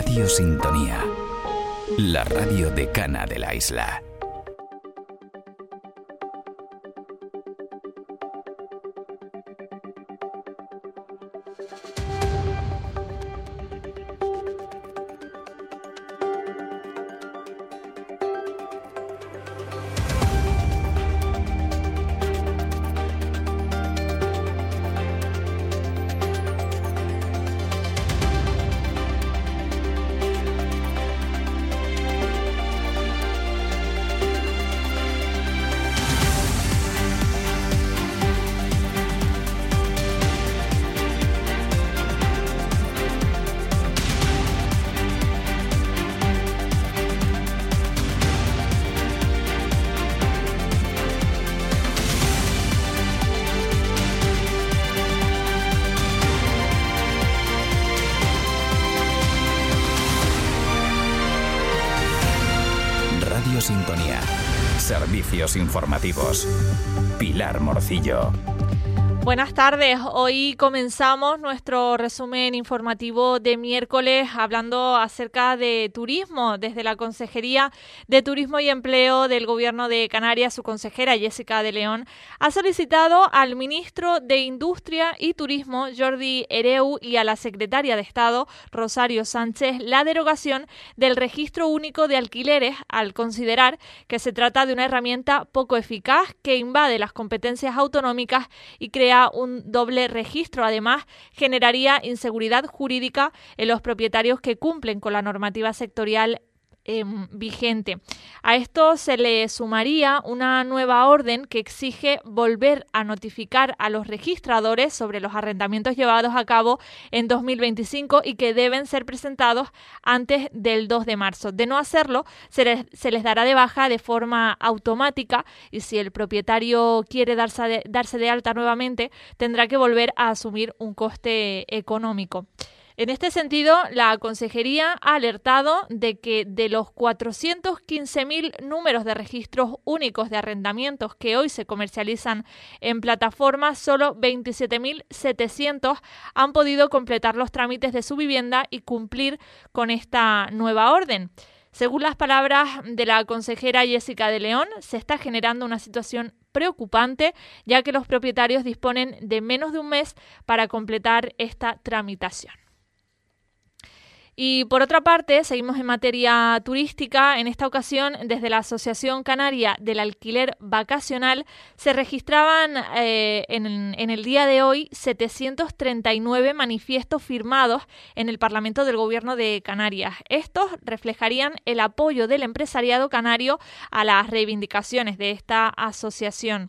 Radio Sintonía, la radio decana de la isla. Radio Sintonía. Servicios informativos. Pilar Morcillo. Buenas tardes, hoy comenzamos nuestro resumen informativo de miércoles hablando acerca de turismo. Desde la Consejería de Turismo y Empleo del Gobierno de Canarias, su consejera Jessica de León ha solicitado al ministro de Industria y Turismo, Jordi Hereu, y a la secretaria de Estado, Rosario Sánchez, la derogación del registro único de alquileres al considerar que se trata de una herramienta poco eficaz que invade las competencias autonómicas y crea un doble registro. Además, generaría inseguridad jurídica en los propietarios que cumplen con la normativa sectorial vigente. A esto se le sumaría una nueva orden que exige volver a notificar a los registradores sobre los arrendamientos llevados a cabo en 2025 y que deben ser presentados antes del 2 de marzo. De no hacerlo, se les dará de baja de forma automática y si el propietario quiere darse de alta nuevamente, tendrá que volver a asumir un coste económico. En este sentido, la Consejería ha alertado de que de los 415.000 números de registros únicos de arrendamientos que hoy se comercializan en plataformas, solo 27.700 han podido completar los trámites de su vivienda y cumplir con esta nueva orden. Según las palabras de la consejera Jessica de León, se está generando una situación preocupante, ya que los propietarios disponen de menos de un mes para completar esta tramitación. Y por otra parte, seguimos en materia turística. En esta ocasión, desde la Asociación Canaria del Alquiler Vacacional, se registraban en el día de hoy 739 manifiestos firmados en el Parlamento del Gobierno de Canarias. Estos reflejarían el apoyo del empresariado canario a las reivindicaciones de esta asociación.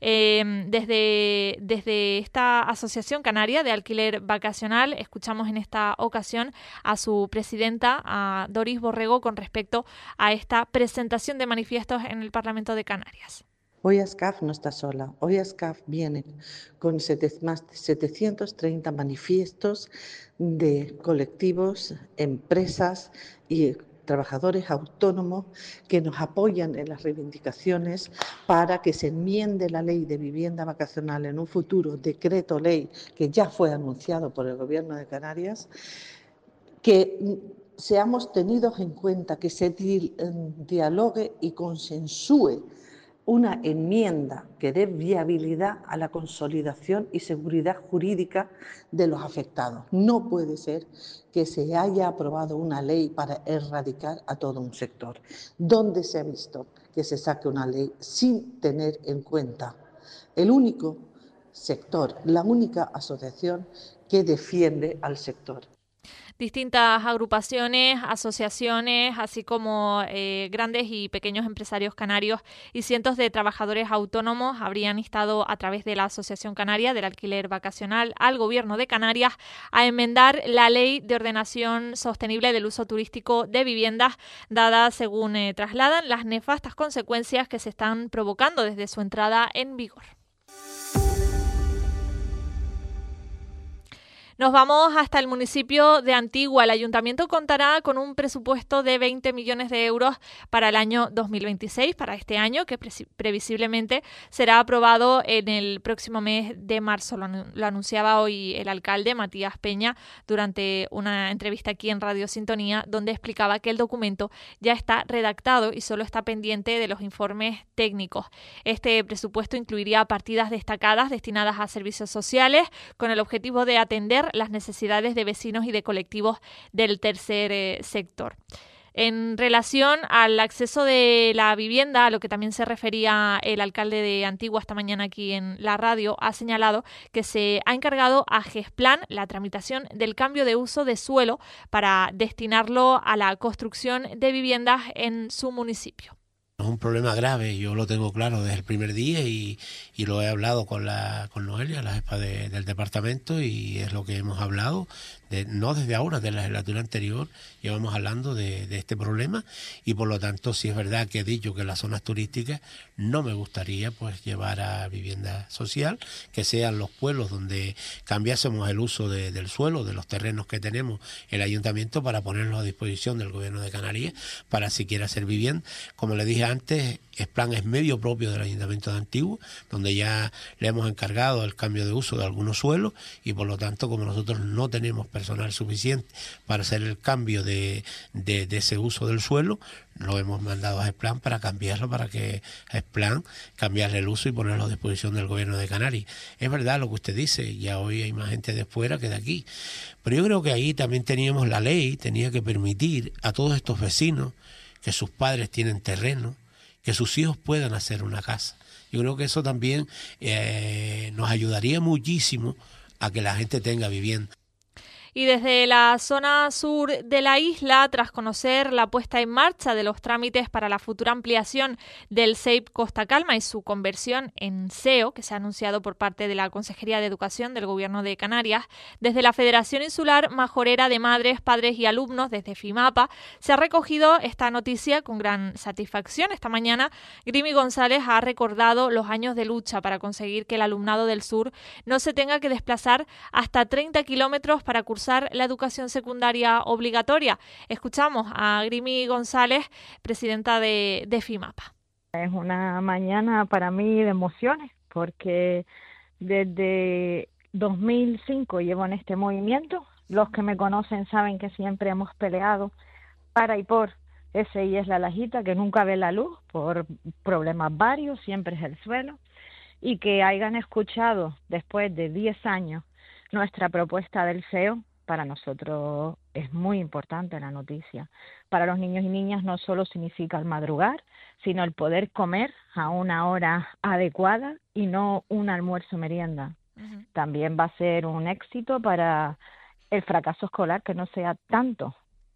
Desde esta Asociación Canaria de Alquiler Vacacional, escuchamos en esta ocasión a su presidenta, a Doris Borrego, con respecto a esta presentación de manifiestos en el Parlamento de Canarias. Hoy ASCAF no está sola. Hoy ASCAF viene con más de 730 manifiestos de colectivos, empresas y trabajadores autónomos que nos apoyan en las reivindicaciones para que se enmiende la ley de vivienda vacacional en un futuro decreto ley que ya fue anunciado por el Gobierno de Canarias, que seamos tenidos en cuenta, que se dialogue y consensúe una enmienda que dé viabilidad a la consolidación y seguridad jurídica de los afectados. No puede ser que se haya aprobado una ley para erradicar a todo un sector. ¿Dónde se ha visto que se saque una ley sin tener en cuenta el único sector, la única asociación que defiende al sector? Distintas agrupaciones, asociaciones, así como grandes y pequeños empresarios canarios y cientos de trabajadores autónomos habrían instado a través de la Asociación Canaria del Alquiler Vacacional al Gobierno de Canarias a enmendar la Ley de Ordenación Sostenible del Uso Turístico de Viviendas, dadas, según trasladan, las nefastas consecuencias que se están provocando desde su entrada en vigor. Nos vamos hasta el municipio de Antigua. El ayuntamiento contará con un presupuesto de 20 millones de euros para el año 2026, para este año, que previsiblemente será aprobado en el próximo mes de marzo. Lo anunciaba hoy el alcalde Matías Peña durante una entrevista aquí en Radio Sintonía, donde explicaba que el documento ya está redactado y solo está pendiente de los informes técnicos. Este presupuesto incluiría partidas destacadas destinadas a servicios sociales con el objetivo de atender las necesidades de vecinos y de colectivos del tercer sector. En relación al acceso de la vivienda, a lo que también se refería el alcalde de Antigua esta mañana aquí en la radio, ha señalado que se ha encargado a Gesplan la tramitación del cambio de uso de suelo para destinarlo a la construcción de viviendas en su municipio. Es un problema grave, yo lo tengo claro desde el primer día y lo he hablado con Noelia, la jefa del departamento, y es lo que hemos hablado, no desde ahora, de la legislatura anterior, llevamos hablando de este problema, y por lo tanto sí es verdad que he dicho que en las zonas turísticas no me gustaría pues llevar a vivienda social, que sean los pueblos donde cambiásemos el uso del suelo, de los terrenos que tenemos el ayuntamiento, para ponerlos a disposición del gobierno de Canarias para si quiere hacer vivienda. Como le dije antes, Gesplan es medio propio del Ayuntamiento de Antigua, donde ya le hemos encargado el cambio de uso de algunos suelos, y por lo tanto, como nosotros no tenemos personal suficiente para hacer el cambio de ese uso del suelo, lo hemos mandado a Gesplan para cambiarlo, para que Gesplan cambiarle el uso y ponerlo a disposición del gobierno de Canarias. Es verdad lo que usted dice, ya hoy hay más gente de fuera que de aquí, pero yo creo que ahí también teníamos la ley, tenía que permitir a todos estos vecinos que sus padres tienen terreno, que sus hijos puedan hacer una casa. Yo creo que eso también nos ayudaría muchísimo a que la gente tenga vivienda. Y desde la zona sur de la isla, tras conocer la puesta en marcha de los trámites para la futura ampliación del CEIP Costa Calma y su conversión en SEO, que se ha anunciado por parte de la Consejería de Educación del Gobierno de Canarias, desde la Federación Insular Majorera de Madres, Padres y Alumnos, desde FIMAPA, se ha recogido esta noticia con gran satisfacción. Esta mañana, Grimi González ha recordado los años de lucha para conseguir que el alumnado del sur no se tenga que desplazar hasta 30 kilómetros para cursar la educación secundaria obligatoria. Escuchamos a Grimi González, presidenta de FIMAPA. Es una mañana para mí de emociones, porque desde 2005 llevo en este movimiento. Los que me conocen saben que siempre hemos peleado para y por ese la Lajita, que nunca ve la luz por problemas varios, siempre es el suelo, y que hayan escuchado después de 10 años nuestra propuesta del SEO. Para nosotros es muy importante la noticia. Para los niños y niñas no solo significa el madrugar, sino el poder comer a una hora adecuada y no un almuerzo merienda. Uh-huh. También va a ser un éxito para el fracaso escolar, que no sea tanto,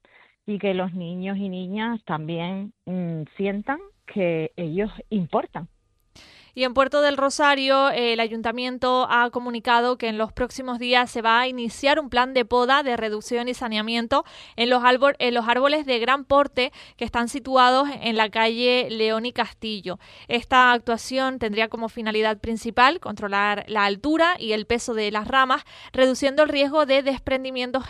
y que los niños y niñas también sientan que ellos importan. Y en Puerto del Rosario, el ayuntamiento ha comunicado que en los próximos días se va a iniciar un plan de poda, de reducción y saneamiento en los árboles de gran porte que están situados en la calle León y Castillo. Esta actuación tendría como finalidad principal controlar la altura y el peso de las ramas, reduciendo el riesgo de desprendimientos,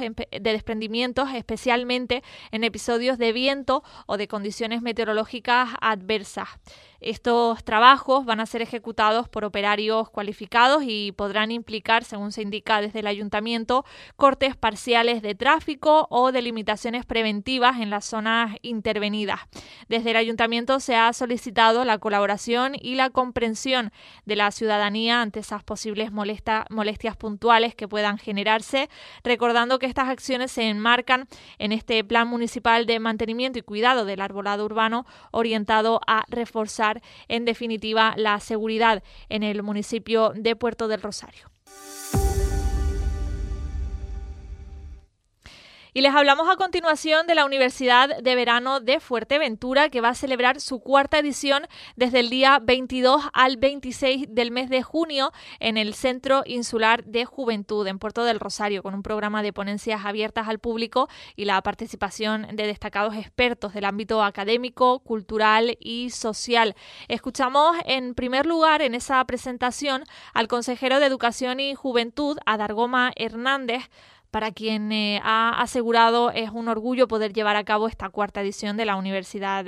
especialmente en episodios de viento o de condiciones meteorológicas adversas. Estos trabajos van a ser ejecutados por operarios cualificados y podrán implicar, según se indica desde el ayuntamiento, cortes parciales de tráfico o delimitaciones preventivas en las zonas intervenidas. Desde el ayuntamiento se ha solicitado la colaboración y la comprensión de la ciudadanía ante esas posibles molestias puntuales que puedan generarse, recordando que estas acciones se enmarcan en este Plan Municipal de Mantenimiento y Cuidado del Arbolado Urbano, orientado a reforzar en definitiva la seguridad en el municipio de Puerto del Rosario. Y les hablamos a continuación de la Universidad de Verano de Fuerteventura, que va a celebrar su cuarta edición desde el día 22 al 26 del mes de junio en el Centro Insular de Juventud en Puerto del Rosario, con un programa de ponencias abiertas al público y la participación de destacados expertos del ámbito académico, cultural y social. Escuchamos en primer lugar en esa presentación al consejero de Educación y Juventud, Adargoma Hernández, para quien ha asegurado es un orgullo poder llevar a cabo esta cuarta edición de la Universidad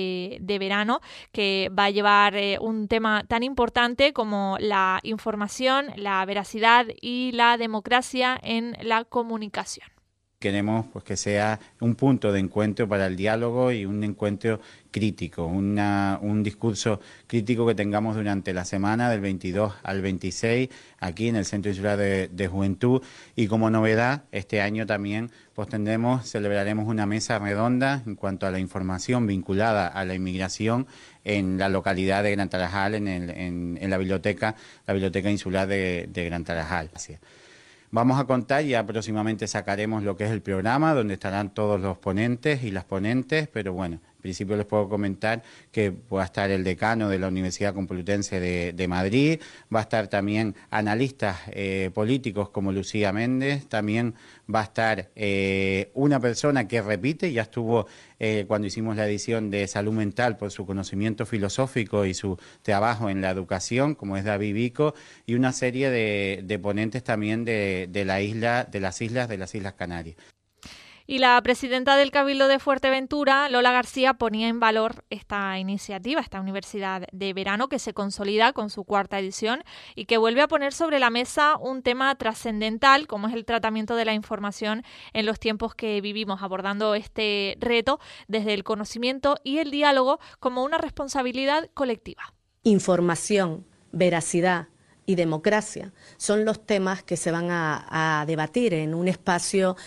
de Verano, que va a llevar un tema tan importante como la información, la veracidad y la democracia en la comunicación. Queremos pues que sea un punto de encuentro para el diálogo y un encuentro crítico, un discurso crítico que tengamos durante la semana del 22 al 26 aquí en el Centro Insular de Juventud. Y como novedad, este año también pues celebraremos una mesa redonda en cuanto a la información vinculada a la inmigración en la localidad de Gran Tarajal, en la biblioteca insular de Gran Tarajal. Vamos a contar, ya próximamente sacaremos lo que es el programa, donde estarán todos los ponentes y las ponentes, pero bueno, en principio les puedo comentar que va a estar el decano de la Universidad Complutense de Madrid, va a estar también analistas políticos como Lucía Méndez, también va a estar una persona que repite, ya estuvo cuando hicimos la edición de Salud Mental por su conocimiento filosófico y su trabajo en la educación, como es David Vico, y una serie de ponentes también de las Islas Canarias. Y la presidenta del Cabildo de Fuerteventura, Lola García, ponía en valor esta iniciativa, esta Universidad de Verano, que se consolida con su cuarta edición y que vuelve a poner sobre la mesa un tema trascendental, como es el tratamiento de la información en los tiempos que vivimos, abordando este reto desde el conocimiento y el diálogo como una responsabilidad colectiva. Información, veracidad y democracia son los temas que se van a debatir en un espacio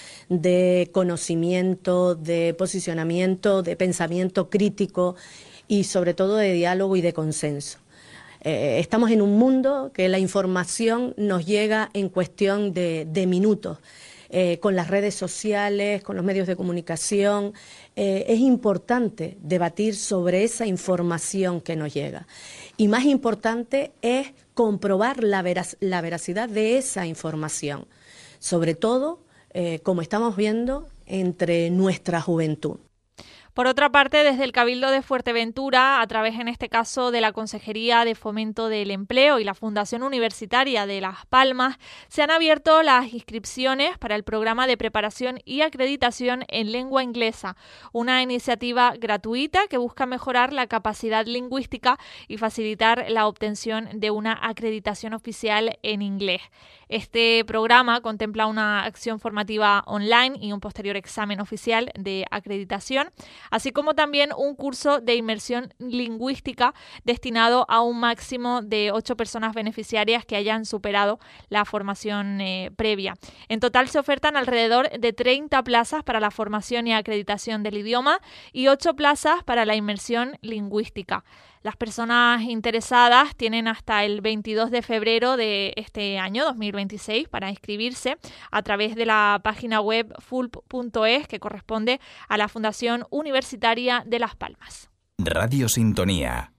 de conocimiento, de posicionamiento, de pensamiento crítico y sobre todo de diálogo y de consenso. Estamos en un mundo que la información nos llega en cuestión de minutos. Con las redes sociales, con los medios de comunicación, es importante debatir sobre esa información que nos llega. Y más importante es comprobar la veracidad de esa información, sobre todo, como estamos viendo, entre nuestra juventud. Por otra parte, desde el Cabildo de Fuerteventura, a través en este caso de la Consejería de Fomento del Empleo y la Fundación Universitaria de Las Palmas, se han abierto las inscripciones para el programa de preparación y acreditación en lengua inglesa, una iniciativa gratuita que busca mejorar la capacidad lingüística y facilitar la obtención de una acreditación oficial en inglés. Este programa contempla una acción formativa online y un posterior examen oficial de acreditación, así como también un curso de inmersión lingüística destinado a un máximo de 8 personas beneficiarias que hayan superado la formación previa. En total se ofertan alrededor de 30 plazas para la formación y acreditación del idioma y 8 plazas para la inmersión lingüística. Las personas interesadas tienen hasta el 22 de febrero de este año 2026 para inscribirse a través de la página web fulp.es, que corresponde a la Fundación Universitaria de Las Palmas. Radio Sintonía.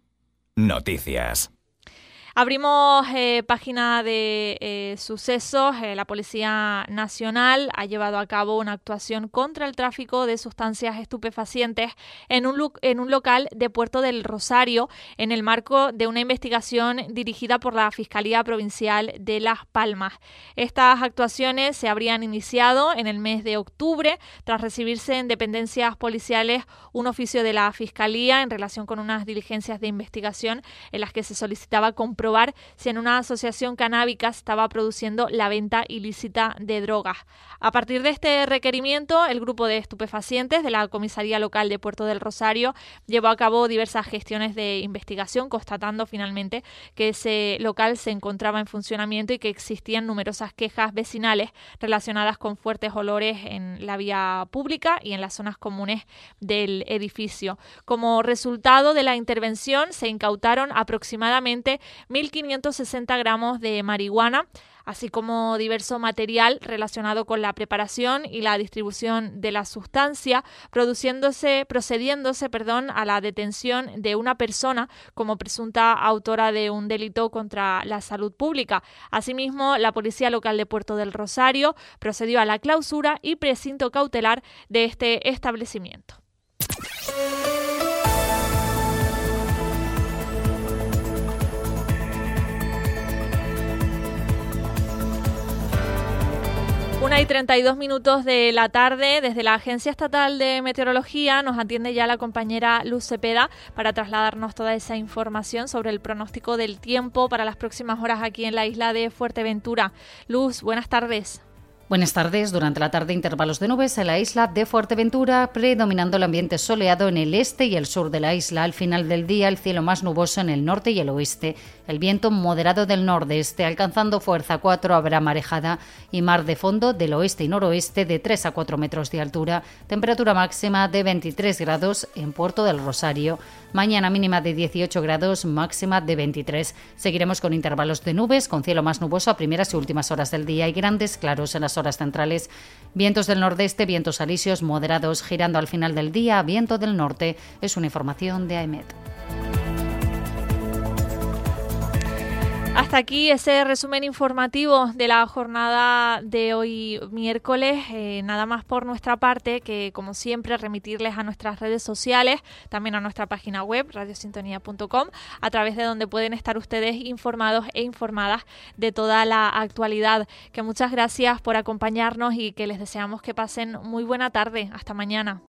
Noticias. Abrimos página de sucesos. La Policía Nacional ha llevado a cabo una actuación contra el tráfico de sustancias estupefacientes en un local de Puerto del Rosario en el marco de una investigación dirigida por la Fiscalía Provincial de Las Palmas. Estas actuaciones se habrían iniciado en el mes de octubre tras recibirse en dependencias policiales un oficio de la Fiscalía en relación con unas diligencias de investigación en las que se solicitaba comprobar si en una asociación canábica estaba produciendo la venta ilícita de drogas. A partir de este requerimiento, el grupo de estupefacientes de la Comisaría Local de Puerto del Rosario llevó a cabo diversas gestiones de investigación, constatando finalmente que ese local se encontraba en funcionamiento y que existían numerosas quejas vecinales relacionadas con fuertes olores en la vía pública y en las zonas comunes del edificio. Como resultado de la intervención, se incautaron aproximadamente 1.560 gramos de marihuana, así como diverso material relacionado con la preparación y la distribución de la sustancia, procediéndose a la detención de una persona como presunta autora de un delito contra la salud pública. Asimismo, la Policía Local de Puerto del Rosario procedió a la clausura y precinto cautelar de este establecimiento. Una y 32 minutos de la tarde, desde la Agencia Estatal de Meteorología nos atiende ya la compañera Luz Cepeda para trasladarnos toda esa información sobre el pronóstico del tiempo para las próximas horas aquí en la isla de Fuerteventura. Luz, buenas tardes. Buenas tardes. Durante la tarde, intervalos de nubes en la isla de Fuerteventura, predominando el ambiente soleado en el este y el sur de la isla. Al final del día, el cielo más nuboso en el norte y el oeste. El viento moderado del nordeste, alcanzando fuerza 4, habrá marejada y mar de fondo del oeste y noroeste de 3 a 4 metros de altura. Temperatura máxima de 23 grados en Puerto del Rosario. Mañana mínima de 18 grados, máxima de 23. Seguiremos con intervalos de nubes, con cielo más nuboso a primeras y últimas horas del día y grandes claros en las horas centrales. Vientos del nordeste, vientos alisios moderados, girando al final del día, viento del norte. Es una información de AEMET. Hasta aquí ese resumen informativo de la jornada de hoy miércoles. Nada más por nuestra parte, que como siempre remitirles a nuestras redes sociales, también a nuestra página web radiosintonía.com, a través de donde pueden estar ustedes informados e informadas de toda la actualidad. Que muchas gracias por acompañarnos y que les deseamos que pasen muy buena tarde. Hasta mañana.